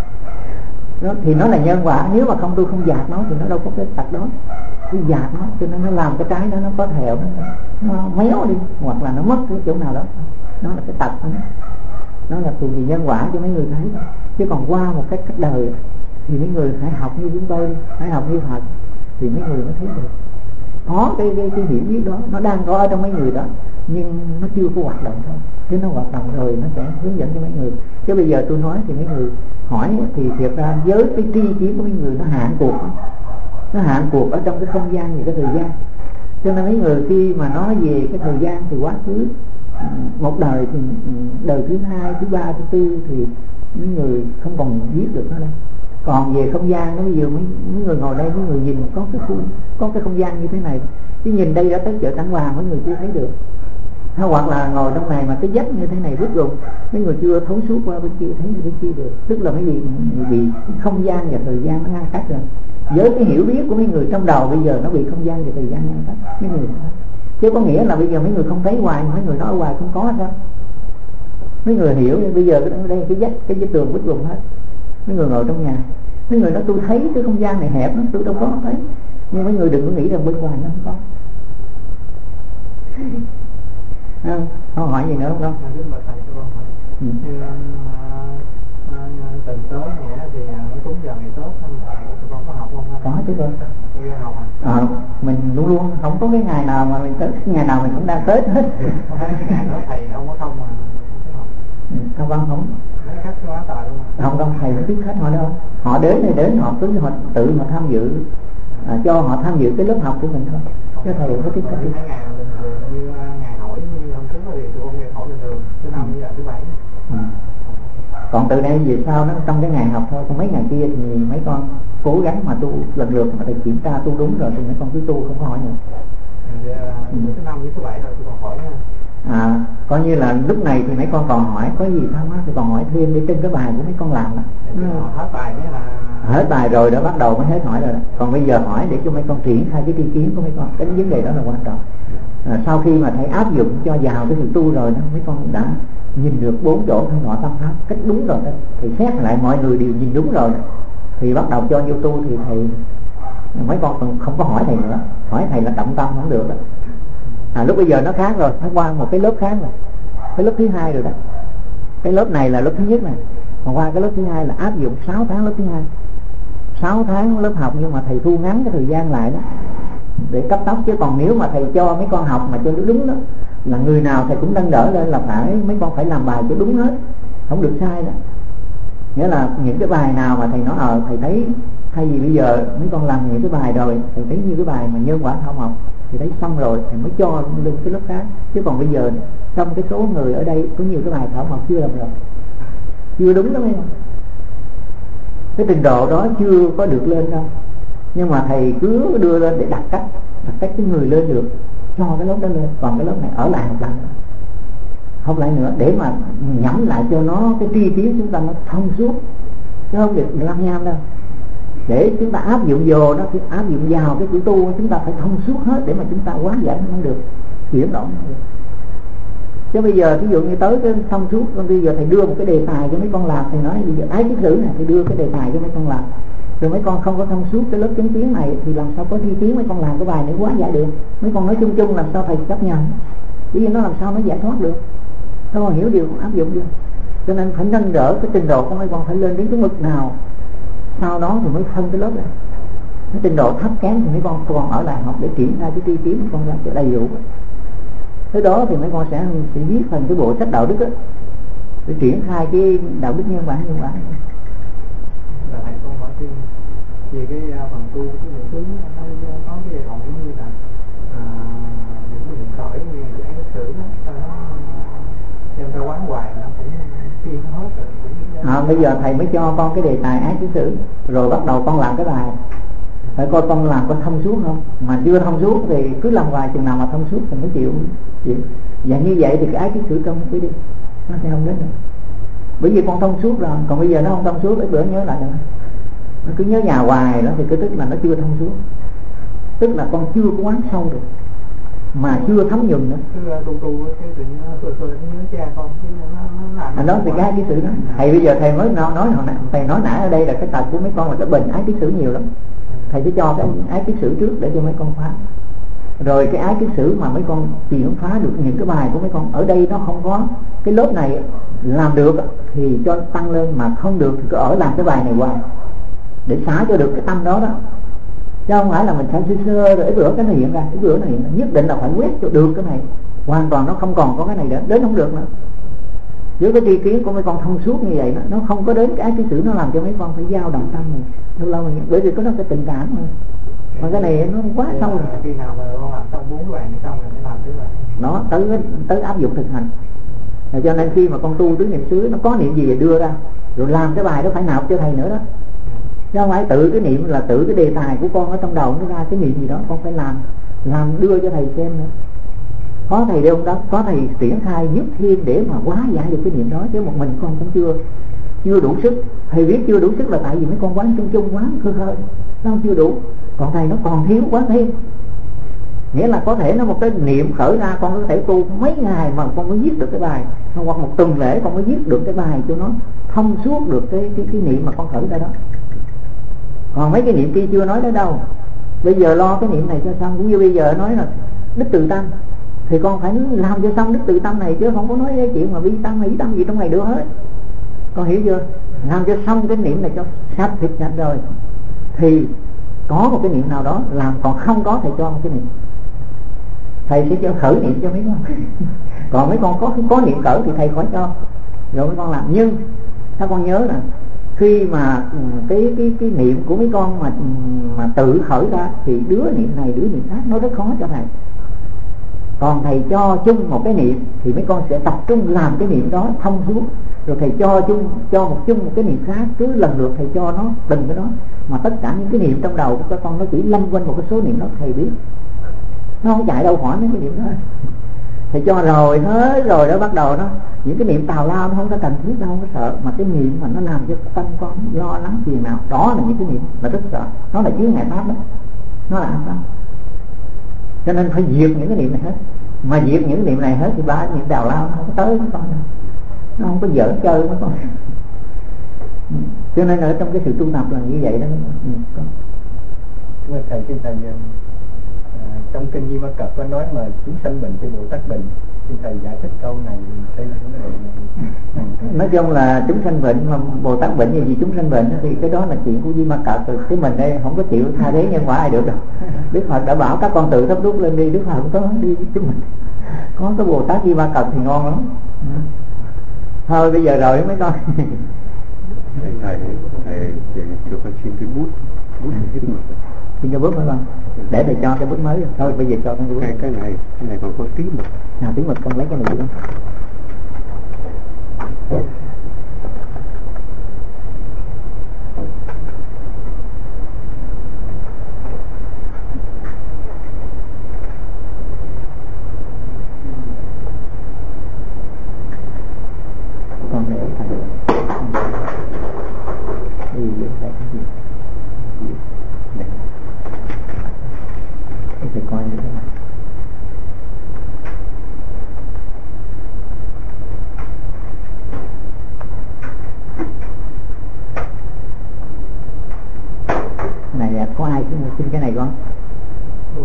Đó, thì nó là nhân quả. Nếu mà không tôi không dạt nó thì nó đâu có cái tật đó. Tôi dạt nó cho nên nó làm cái trái đó nó có thẹo, nó méo đi hoặc là nó mất cái chỗ nào đó, nó là cái tật đó. Nó là từ vì nhân quả cho mấy người thấy. Chứ còn qua một cách đời thì mấy người phải học như chúng tôi, phải học như Phật thì mấy người mới thấy được. Có cái hiểu biết đó, nó đang có ở trong mấy người đó, nhưng nó chưa có hoạt động thôi. Chứ nó hoạt động rồi nó sẽ hướng dẫn cho mấy người. Chứ bây giờ tôi nói thì mấy người hỏi thì thiệt ra với cái tri kiến của mấy người nó hạn cuộc đó. Nó hạn cuộc ở trong cái không gian và cái thời gian. Cho nên mấy người khi mà nói về cái thời gian thì quá khứ một đời thì đời thứ hai, thứ ba, thứ tư thì mấy người không còn biết được nó đâu. Còn về không gian nó bây giờ mấy người ngồi đây, mấy người nhìn có cái không gian như thế này, chứ nhìn đây đã tới chợ Tảng Hoàng mấy người chưa thấy được. Hoặc là ngồi trong này mà cái dách như thế này rút rụng, mấy người chưa thấu suốt qua bên kia thấy bên kia được. Tức là mấy bị không gian và thời gian nó ngăn cách rồi. Với cái hiểu biết của mấy người trong đầu bây giờ nó bị không gian và thời gian ngăn cách mấy người. Chứ có nghĩa là bây giờ mấy người không thấy hoài, mấy người nói ở ngoài không có sao. Mấy người hiểu bây giờ đây cái vách tường bích rụng hết. Mấy người ngồi trong nhà, mấy người nói tôi thấy cái không gian này hẹp lắm, tôi đâu có thấy. Nhưng mấy người đừng có nghĩ rằng bên ngoài nó không có. Không hỏi gì nữa không? Tuần tới vậy thì cúng giờ ngày Tết con có học không? Có chứ con. Mình luôn luôn không có cái ngày nào mà mình Tết, ngày nào mình cũng đang Tết hết. Cái ngày đó thầy không có không mà không vâng không. Khách quá tờ luôn. Không thầy không biết khách họ đâu. Họ đến thì đến họ cứ họ tự họ tham dự, cho họ tham dự cái lớp học của mình thôi. Chứ thầy không có tiếp khách. Mấy ngày bình thường như ngày hỏi như hôm trước thì tôi không nghe hỏi bình thường, thứ năm như là thứ bảy. Còn từ đây về sau nó trong cái ngày học thôi, còn mấy ngày kia thì mấy con cố gắng mà tu lần lượt mà thầy kiểm tra tu đúng rồi thì mấy con cứ tu không có hỏi nữa. Thứ năm với thứ bảy rồi tôi còn hỏi nha. Coi như là lúc này thì mấy con còn hỏi có gì thắc mắc thì còn hỏi thêm để trên cái bài của mấy con làm đó. Hết bài đấy là hết bài rồi đó bắt đầu mới hết hỏi rồi đó. Còn bây giờ hỏi để cho mấy con triển khai cái tri kiến của mấy con, cái vấn đề đó là quan trọng. Sau khi mà thầy áp dụng cho vào cái sự tu rồi đó, mấy con đã nhìn được 4 chỗ thân ngọ tâm pháp cách đúng rồi đó, thì xét lại mọi người đều nhìn đúng rồi đó. Thì bắt đầu cho vô tu thì thầy mấy con không có hỏi thầy nữa, hỏi thầy là động tâm không được đó. Lúc bây giờ nó khác rồi, nó qua một cái lớp khác rồi, cái lớp thứ hai rồi đó. Cái lớp này là lớp thứ nhất này, còn qua cái lớp thứ hai là áp dụng 6 tháng lớp thứ hai. 6 tháng lớp học nhưng mà thầy thu ngắn cái thời gian lại đó để cấp tốc. Chứ còn nếu mà thầy cho mấy con học mà cho đúng đó là người nào thầy cũng nâng đỡ lên là phải mấy con phải làm bài cho đúng hết, không được sai đó. Nghĩa là những cái bài nào mà thầy nói thầy thấy thay vì bây giờ mấy con làm những cái bài rồi thầy thấy như cái bài mà nhân quả thảo mộc thì thấy xong rồi thầy mới cho lên cái lớp khác. Chứ còn bây giờ trong cái số người ở đây có nhiều cái bài thảo mộc chưa làm rồi, chưa đúng lắm em. Cái trình độ đó chưa có được lên đâu, nhưng mà thầy cứ đưa lên để đặt cách cái người lên được, cho cái lớp đó lên, còn cái lớp này ở lại học lại nữa để mà nhẩm lại cho nó cái tri kiến chúng ta nó thông suốt, chứ không được lăng nham đâu. Để chúng ta áp dụng vô đó, áp dụng vào cái chữ tu, chúng ta phải thông suốt hết để mà chúng ta hóa giải nó được, chuyển đổi nó được. Chứ bây giờ ví dụ như tới cái thông suốt, bây giờ thầy đưa một cái đề tài cho mấy con làm, thầy nói bây giờ ái kiết sử này, thầy đưa cái đề tài cho mấy con làm, rồi mấy con không có thông suốt cái lớp chánh kiến này thì làm sao có tri kiến mấy con làm cái bài này hóa giải được. Mấy con nói chung chung làm sao thầy chấp nhận, bởi vì nó làm sao nó giải thoát được, đâu hiểu điều áp dụng được. Cho nên phải nâng đỡ cái trình độ của mấy con phải lên đến cái mức nào, sau đó thì mới phân cái lớp này. Cái trình độ thấp kém thì mấy con còn ở lại học để triển khai cái tri kiến mấy con ra cho đầy đủ. Thế đó thì mấy con sẽ viết thành cái bộ sách đạo đức đó, để triển khai cái đạo đức nhân bản. Là thầy con hỏi thêm về cái phần tu cái lượng tướng nó có cái giai đoạn như là những cái lượng khởi như giải cái sử đó, đem ra quán hoài nó cũng phiên hết rồi. Bây giờ thầy mới cho con cái đề tài ái kiết sử, rồi bắt đầu con làm cái bài, phải coi con làm có thông suốt không. Mà chưa thông suốt thì cứ làm hoài, chừng nào mà thông suốt thì mới chịu. Và như vậy thì cái ái kiết sử trong cái đi nó sẽ không đến nữa, bởi vì con thông suốt rồi. Còn bây giờ nó không thông suốt, ít bữa nhớ lại nữa, nó cứ nhớ nhà hoài đó thì cứ tức là nó chưa thông suốt, tức là con chưa có quán sâu được, mà chưa thấm nhuần nữa. Cứ tu cái tự nhiên nó khơi nhớ cha con, Anh nói về cái ái kiết sử đó. Thầy bây giờ thầy mới nói thầy nói nãy ở đây là cái tật của mấy con là cái bệnh ái kiết sử nhiều lắm. Thầy sẽ cho cái ái kiết sử trước để cho mấy con phá, rồi cái ái kiết sử mà mấy con chuyển phá được những cái bài của mấy con ở đây nó không có cái lớp này làm được thì cho tăng lên, mà không được thì cứ ở làm cái bài này hoài để xả cho được cái tâm đó đó, chứ không phải là mình phải sơ rồi bữa cái này hiện ra, bữa này hiện ra. Nhất định là phải quét cho được cái này hoàn toàn, nó không còn có cái này nữa, đến không được nữa. Với cái tri kiến của mấy con thông suốt như vậy đó, nó không có đến cái ái kiết sử, nó làm cho mấy con phải dao động tâm này lâu lâu mình, bởi vì có nó cái tình cảm mà cái này nó quá sâu rồi. Khi nào mà con làm xong 4 cái bài này xong rồi mới làm cái bài nó tới áp dụng thực hành. Rồi cho nên khi mà con tu tứ niệm xứ, nó có niệm gì thì đưa ra rồi làm cái bài đó phải nộp cho thầy nữa đó, chứ không phải tự cái niệm là tự cái đề tài của con ở trong đầu nó ra cái niệm gì đó, con phải làm đưa cho thầy xem nữa. Có thầy đâu đó, có thầy triển khai giúp thêm để mà hóa giải được cái niệm đó, chứ một mình con cũng chưa đủ sức. Thầy biết chưa đủ sức là tại vì mấy con quán chung chung quán khơi nó chưa đủ, còn thầy nó còn thiếu quá thêm. Nghĩa là có thể nó một cái niệm khởi ra, con có thể tu mấy ngày mà con mới viết được cái bài, hoặc một tuần lễ con mới viết được cái bài cho nó thông suốt được cái niệm mà con khởi ra đó. Còn mấy cái niệm kia chưa nói đến đâu. Bây giờ lo cái niệm này cho xong, cũng như bây giờ nói là đức từ tâm thì con phải làm cho xong đức từ tâm này, chứ không có nói cái chuyện mà bi tâm hay ý tâm gì trong này được hết. Con hiểu chưa? Làm cho xong cái niệm này cho sạch thịt sạch rồi thì có một cái niệm nào đó làm, còn không có thầy cho một cái niệm, thầy sẽ cho khởi niệm cho mấy con. Còn mấy con có niệm cỡ thì thầy khỏi cho, rồi mấy con làm. Nhưngถ้าcon nhớ là khi mà cái niệm của mấy con mà tự khởi ra thì đứa niệm này đứa niệm khác nó rất khó cho thầy. Còn thầy cho chung một cái niệm thì mấy con sẽ tập trung làm cái niệm đó thông suốt, rồi thầy cho một cái niệm khác, cứ lần lượt thầy cho nó từng cái đó, mà tất cả những cái niệm trong đầu của các con nó chỉ lanh quanh một cái số niệm đó, thầy biết nó không chạy đâu khỏi mấy cái niệm đó. Thầy cho rồi hết rồi đó, bắt đầu đó những cái niệm tào lao nó không có cần thiết, nó không có sợ, mà cái niệm mà nó làm cho tâm con lo lắng phiền não, đó là những cái niệm là rất sợ, nó là chướng ngại pháp đó, nó là an tâm. Cho nên phải diệt những cái niệm này hết, mà diệt những niệm này hết thì ba niệm tào lao nó không có tới với con đâu, nó không có giỡn chơi với con. Cho nên ở trong cái sự tu tập là như vậy đó. Thầy xin thầy, trong kinh Di Ma Cật có nói mà chúng sanh bệnh thì Bồ Tát bệnh, xin thầy giải thích câu này. Nói chung là chúng sanh bệnh mà Bồ Tát bệnh gì chúng sanh bệnh thì cái đó là chuyện của Di Ma Cật rồi, cái mình đây không có chịu tha thế nhân quả ai được đâu. Đức Phật đã bảo các con tự thắp đuốc lên đi, Đức Phật không có đi chúng mình. Có cái Bồ Tát Di Ma Cật thì ngon lắm. Thôi bây giờ rồi mấy con. Thầy cho con xin cái bút hết mực. Xin cho bút mấy con, để thầy cho cái bút mới. Thôi bây giờ cho con cái bút. Cái này còn có tí mực. Tí mực con lấy cái này đi con.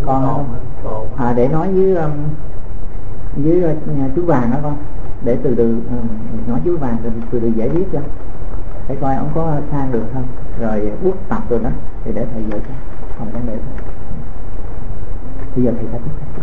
con không? Để nói với chú Vàng đó con, để từ từ nói chú Vàng rồi từ từ giải quyết cho, để coi ông có sang được không, rồi bút tập rồi đó thì để thầy dạy cho, không vấn đề thôi. Bây giờ thầy sẽ tiếp tục.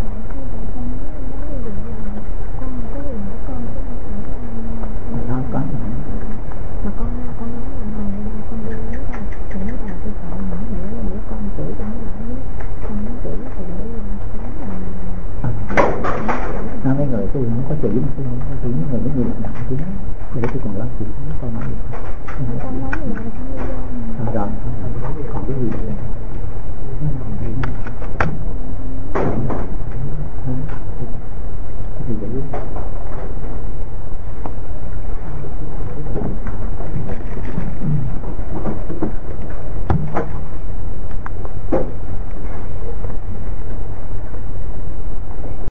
Nó có mà con nói là con đi lấy đâu thì nó là tôi sợ mà để con chửi cho nó lại, con nói chửi thì để nói mấy người tôi không có chửi, tôi không có chửi mấy người